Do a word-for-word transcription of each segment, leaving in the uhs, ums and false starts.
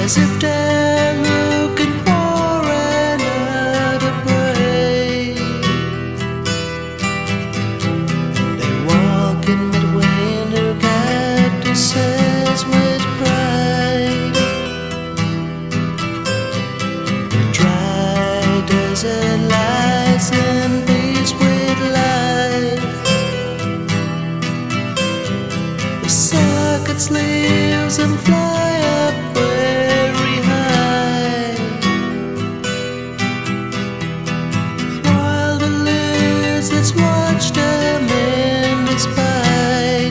as if they're looking for another prey. They walk in between their cactuses with pride. The dry desert lies in peace with life. The suck its leaves and fly up very high, while the lizards watch them in despite.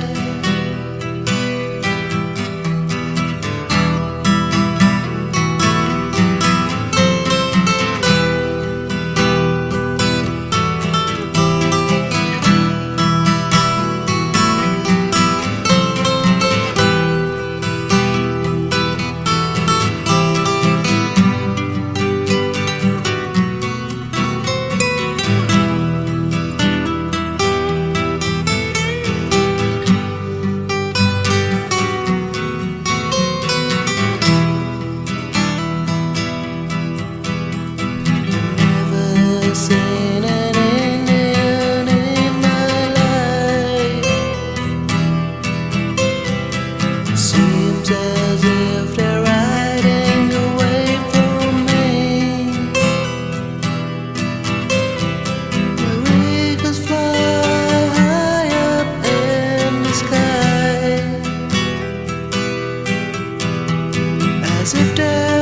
Seen an Indian in my life. Seems as if they're riding away from me. The eagles fly high up in the sky, as if they're